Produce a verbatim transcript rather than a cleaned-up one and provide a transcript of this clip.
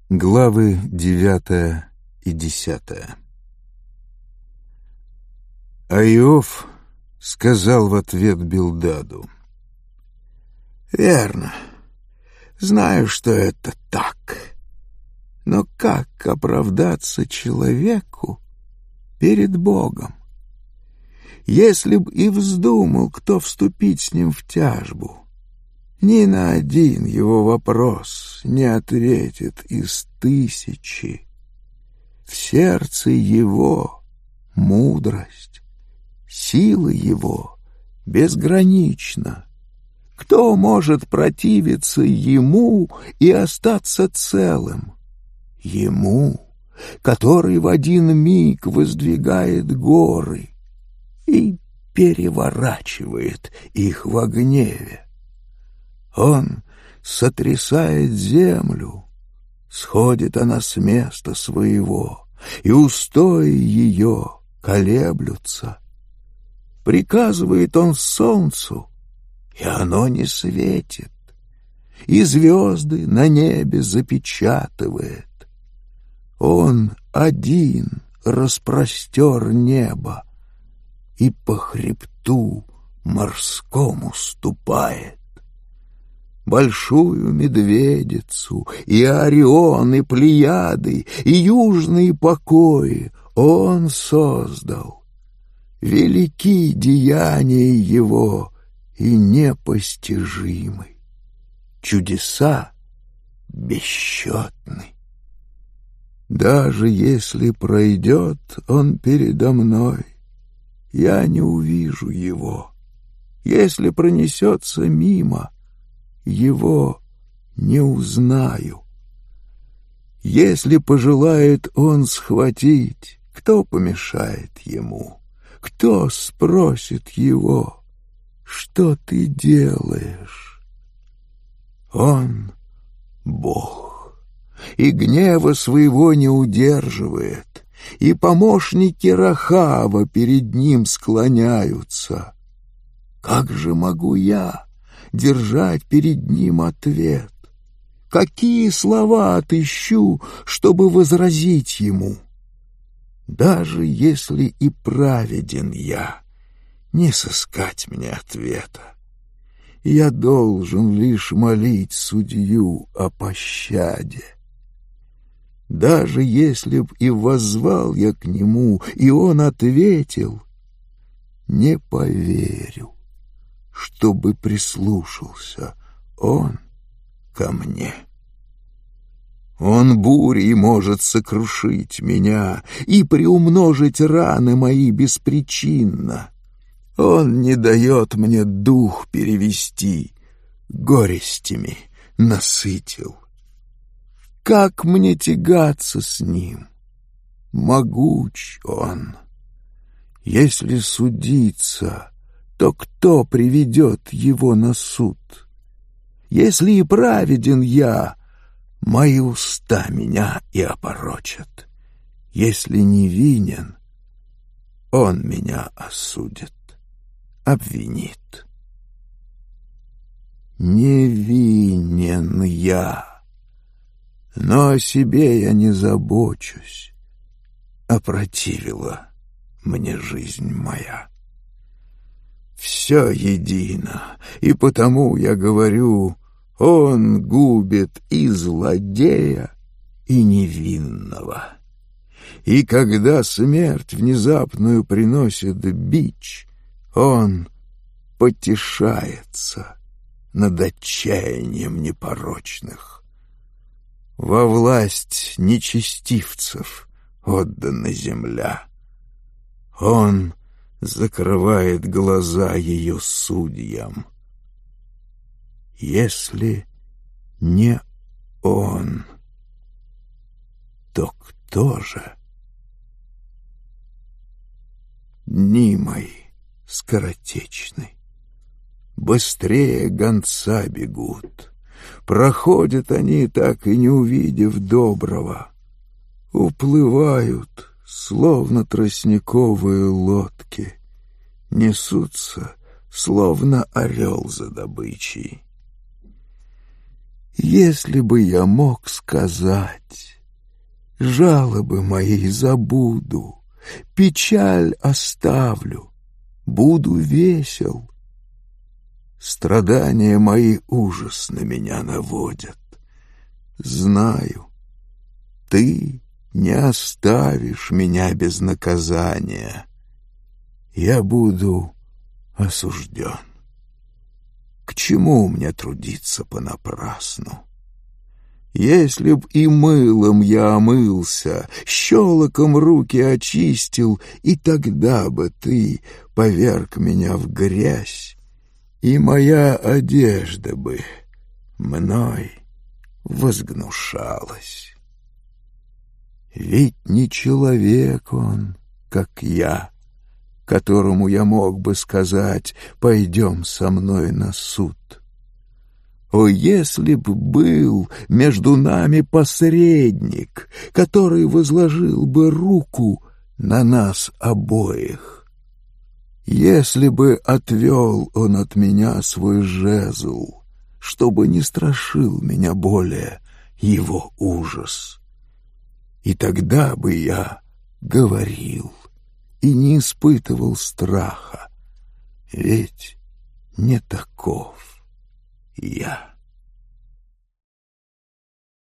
Главы девятая и десятая. А Иов сказал в ответ Билдаду: «Верно, знаю, что это так, но как оправдаться человеку перед Богом? Если б и вздумал кто вступить с ним в тяжбу, ни на один его вопрос не ответит из тысячи. В сердце его мудрость, сила его безгранична. Кто может противиться ему и остаться целым? Ему, который в один миг воздвигает горы и переворачивает их во гневе. Он сотрясает землю, сходит она с места своего, и устои ее колеблются. Приказывает он солнцу, и оно не светит, и звезды на небе запечатывает. Он один распростер небо, и по хребту морскому ступает. Большую медведицу, и Орион, и Плеяды, и южные покои он создал. Велики деяния его и непостижимы, чудеса бесчетны. Даже если пройдет он передо мной, я не увижу его. Если пронесется мимо, его не узнаю. Если пожелает он схватить, кто помешает ему? Кто спросит его: что ты делаешь? Он Бог, и гнева своего не удерживает, и помощники Рахава перед ним склоняются. Как же могу я держать перед ним ответ? Какие слова отыщу, чтобы возразить ему? Даже если и праведен я, не сыскать мне ответа. Я должен лишь молить судью о пощаде. Даже если б и воззвал я к нему, и он ответил, не поверю, чтобы прислушался он ко мне. Он бурей может сокрушить меня и приумножить раны мои беспричинно. Он не дает мне дух перевести, горестями насытил. Как мне тягаться с ним? Могуч он. Если судиться, то кто приведет его на суд? Если и праведен я, мои уста меня и опорочат. Если невинен, он меня осудит, обвинит. Невинен я, но о себе я не забочусь. Опротивила мне жизнь моя. Все едино, и потому я говорю: он губит и злодея, и невинного. И когда смерть внезапную приносит бич, он потешается над отчаянием непорочных. Во власть нечестивцев отдана земля. Он закрывает глаза ее судьям. Если не он, то кто же? Дни мои скоротечны, быстрее гонца бегут. Проходят они, так и не увидев доброго. Уплывают, словно тростниковые лодки, несутся, словно орел за добычей. Если бы я мог сказать, жалобы мои забуду, печаль оставлю, буду весел. Страдания мои ужас на меня наводят. Знаю, ты не оставишь меня без наказания. Я буду осужден. К чему мне трудиться понапрасну? Если б и мылом я омылся, щелоком руки очистил, и тогда бы ты поверг меня в грязь, и моя одежда бы мной возгнушалась. Ведь не человек он, как я, которому я мог бы сказать: «Пойдем со мной на суд». О, если б был между нами посредник, который возложил бы руку на нас обоих! Если бы отвел он от меня свой жезл, чтобы не страшил меня более его ужас, и тогда бы я говорил и не испытывал страха, ведь не таков я.